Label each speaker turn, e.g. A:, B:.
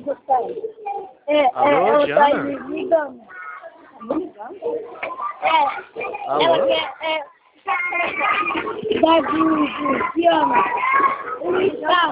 A: Alô,
B: ela tá
A: Diana?
B: me ligando.
A: Alô?
B: Ela quer... Da Diana.